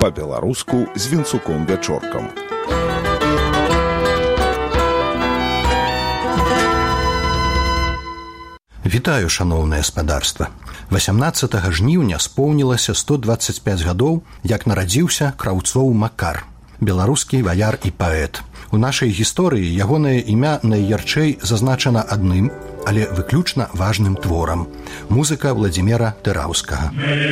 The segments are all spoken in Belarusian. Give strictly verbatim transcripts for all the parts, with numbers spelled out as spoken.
Па-беларуску з Вінцуком Вячоркам. Вітаю, шаноўнае спадарства. васямнаццатага жніўня споўнілася сто дваццаць пяць гадоў, як нарадзіўся Краўцоў Макар, беларускі ваяр і паэт. У нашай гісторыі ягонае імя найярчэй зазначана адным, але выключна важным творам – музыка Владзіміра Тыраўскага.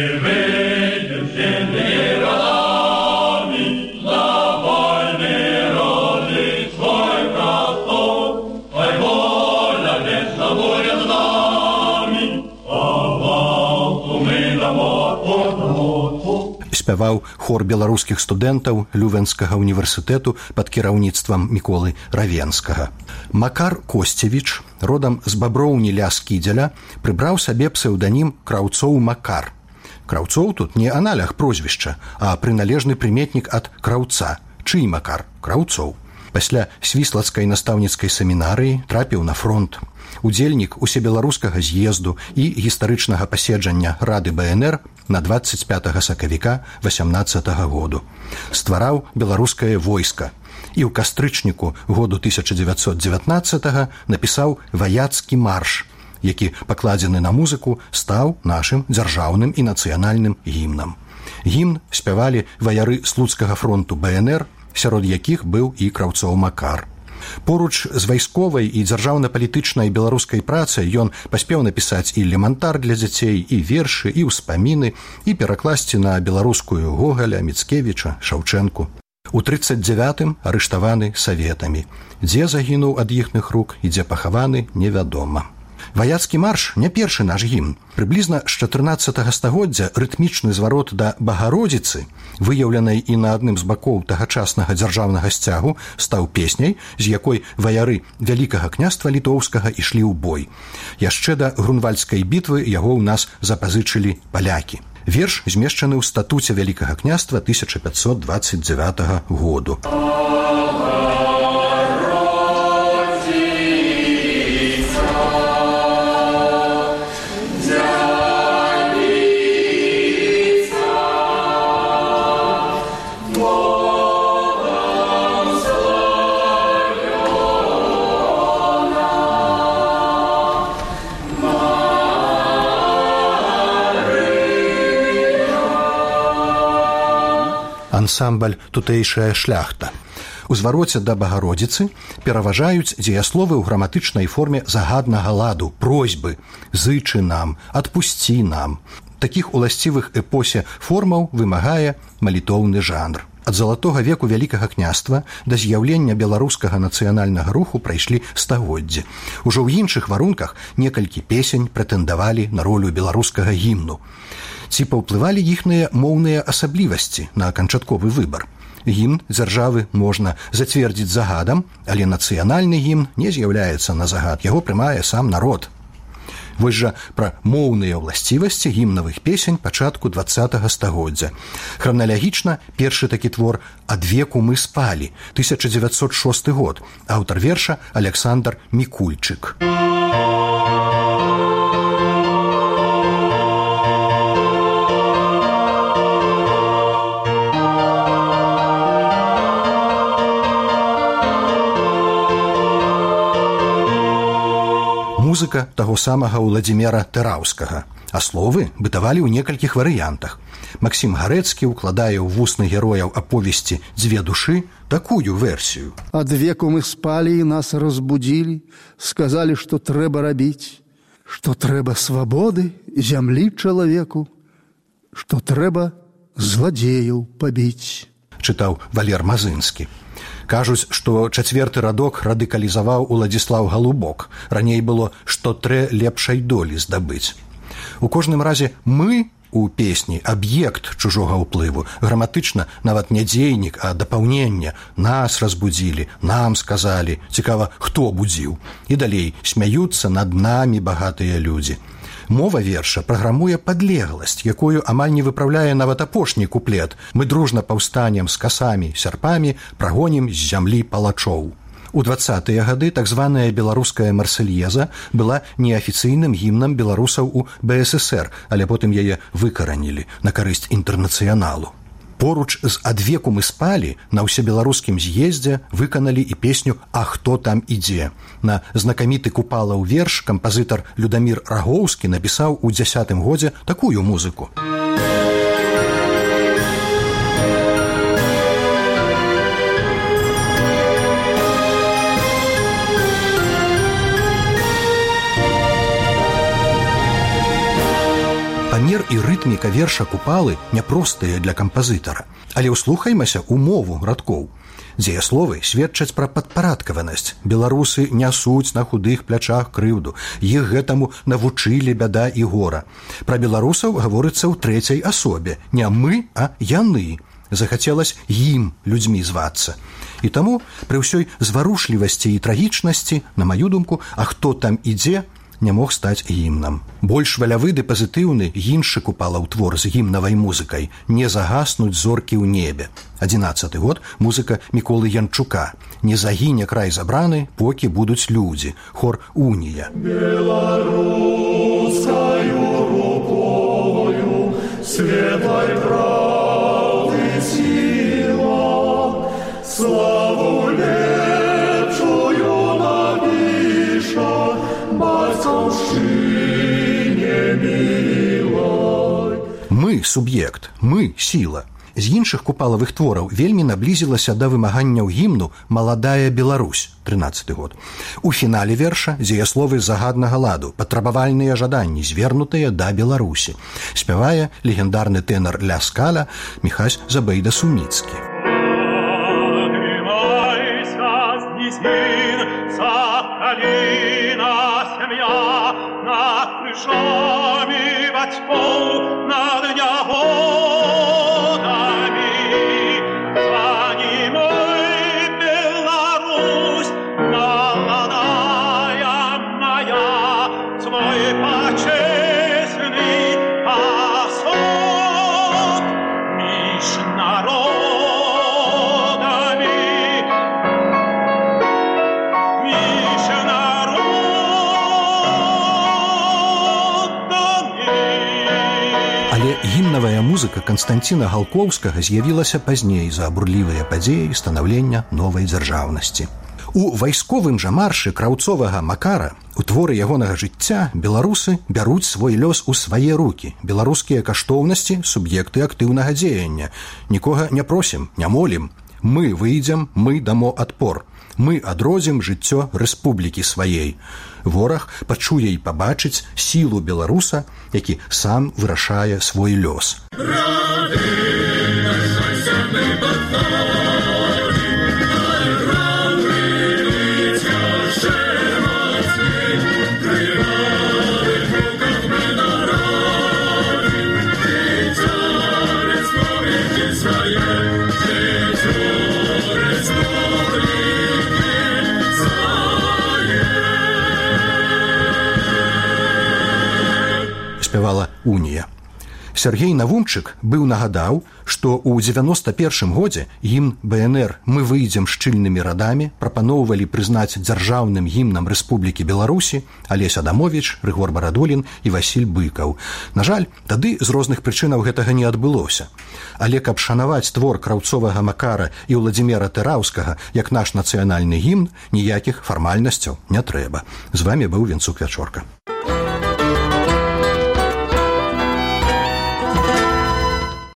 Спяваў хор беларускіх студэнтаў Лювенскага універсітэту пад кіраўніцтвам Міколы Равенскага. Макар Косцевіч, родам з Баброўні ля Скідзеля, прыбраў сабе псеўданім Краўцоў Макар. Краўцоў тут не аналаг прозвішча, а прыналежны прыметнік ад краўца. Чый Макар? Краўцоў. Пасля свіслацкай настаўніцкай семінарыі трапіў на фронт. Удзельнік усебеларускага з'езду і гістарычнага паседжання Рады Бэ Эн Эр на дваццаць пятага сакавіка васямнаццатага году. Ствараў беларускае войска і ў кастрычніку году тысяча дзевяцьсот дзевятнаццатага напісаў ваяцкі марш, які, пакладзены на музыку, стаў нашым дзяржаўным і нацыянальным гімнам. Гімн спявалі ваяры слуцкага фронту Бэ Эн Эр, сярод якіх быў і Краўцоў Макар. Поруч з вайсковай і дзяржаўна-палітычнай беларускай працай ён паспеў напісаць і элемантар для дзяцей, і вершы, і ўспаміны, і перакласці на беларускую Гогаля, Міцкевіча, Шаўчэнку. У трыццаць дзявятым арыштаваны саветамі. Дзе загінуў ад іхных рук і дзе пахаваны, невядома. Ваяцкі марш не першы наш гімн. Прыблізна з чатырнаццатага стагоддзя рытмічны зварот да Багародзіцы, выяўленай і на адным з бакоў тагачаснага дзяржаўнага сцягу, стаў песняй, з якой ваяры Вялікага княства літоўскага ішлі ў бой. Яшчэ да Грунвальдскай бітвы яго ў нас запазычылі палякі. Верш змешчаны ў статуце Вялікага княства тысяча пятьсот дваццаць дзявятага году. Ансамбль «Тутэйшая шляхта». У звароце да Багародзіцы пераважаюць дзеясловы ў граматычнай форме загаднага ладу, просьбы, зычы нам, адпусці нам. Такіх уласцівых эпосе формаў вымагае малітоўны жанр. Ад залатога веку Вялікага княства да з'яўлення беларускага нацыянальнага руху прайшлі стагоддзі. Ужо ў іншых варунках некалькі песень прэтэндавалі на ролю беларускага гімну. Ці паўплывалі іхныя моўныя асаблівасці на канчатковы выбар. Гімн дзяржавы можна зацвердзіць загадам, але нацыянальны гімн не з'яўляецца на загад, яго прымае сам народ. Вось жа пра моўныя ўласцівасці гімнавых песень пачатку дваццатага стагоддзя. Храналагічна першы такі твор «Ад веку мы спалі», тысяча дзевяцьсот шосты год, аўтар верша Аляксандр Мікульчык. Музыка таго самага Владзіміра Тыраўскага, а словы бытавалі ў некалькіх варыянтах. Максім Гарэцкі ўкладае ў вусны герояў аповесці «Дзве душы» такую версію. «Ад веку мы спалі і нас разбудзілі, сказалі, што трэба рабіць, што трэба свабоды зямлі чалавеку, што трэба зладзеяў пабіць», чытаў Валер Мазынскі. Кажуць, што чацверты радок радыкалізаваў Уладзіслаў Галубок. Раней было, што трэ лепшай долі здабыць. У кожным разе «мы» у песні аб'ект чужога ўплыву, граматычна нават не дзейнік, а дапаўненне. Нас разбудзілі, нам сказалі, цікава, хто будзіў. І далей смяюцца над намі багатыя людзі. Мова верша праграмуе падлегласць, якую амаль не выпраўляе нават апошні куплет. Мы дружна паўстанем з касамі, сярпамі, прагонім з зямлі палачоў. У двадцатыя гады так званая беларуская марсельеза была неафіцыйным гімнам беларусаў у Бэ Эс Эс Эр, але потым яе выкаранілі на карысць інтэрнацыяналу. Поруч з «Адвеку мы спалі» на ўсебеларускім з'ездзе выканалі і песню «А хто там ідзе». На знакаміты Купалаў верш кампазітар Людамір Рагоўскі напісаў у дзясятым годзе такую музыку. Памер і рытміка верша Купалы няпростыя для кампазітара, але ўслухаймася ў мову радкоў. Дзеясловы сведчаць пра падпарадкаванасць. Беларусы нясуць на худых плячах крыўду. Іх гэтаму навучылі бяда і гора. Пра беларусаў гаворыцца ў трэцяй асобе. Не мы, а яны. Захацелася ім людзьмі звацца. І таму пры ўсёй зварушлівасці і трагічнасці, на маю думку, «А хто там ідзе» не мог стаць гімнам. Больш валявы ды пазітыўны іншы Купалаў твор з гімнавай музыкай «Не загаснуць зоркі ў небе». адзінаццаты год, музыка Міколы Янчука. «Не загіне край забраны, покі будуць людзі». Хор «Унія». Беларускаю рукою светлай правды сила, славу лепшую напіша батькаўшчыне мілай. Мы – суб'ект, мы – сіла. З іншых купалавых твораў вельмі наблізілася да вымаганняў гімну «Маладая Беларусь» трынаццаты год. У фінале верша дзеясловы загаднага ладу, патрабавальныя жаданні, звернутыя да Беларусі. Спявае легендарны тэнар Ля Скаля Міхась Забайда-Суміцкі. Над крышамі бацькоў, над нягодамі. Занимай, Беларусь, маладая моя, свой почесный особ між народамі. Між народамі. Але гімнавая музыка Канстанціна Галкоўскага з'явілася пазней за абурлівыя падзеі станаўлення новай дзяржаўнасці. У вайсковым жа маршы краўцовага Макара у творы ягонага жыцця беларусы бяруць свой лёс у свае рукі. Беларускія каштоўнасці – суб'екты актыўнага дзеяння. Нікога не просім, не молім. Мы выйдзем, мы дамо адпор. Мы адродзім жыццё рэспублікі сваей. Вораг пачуе і пабачыць сілу беларуса, які сам вырашае свой лёс. Спявала «Унія». Сергей Навумчык быў нагадаў, што ў дзевяноста першым годзе гімн БНР «Мы выйдзем шчыльнымі радамі» прапаноўвалі прызнаць дзяржаўным гімнам Рэспублікі Беларусі Алесь Адамовіч, Рыгор Барадулін і Васіль Быкаў. На жаль, тады з розных прычынаў гэтага не адбылося. Але каб шанаваць твор краўцовага Макара і Ўладзіміра Тэраўскага як наш нацыянальны гімн, ніякіх фармальнасцяў не трэба. З вамі быў Венцук Вячорка.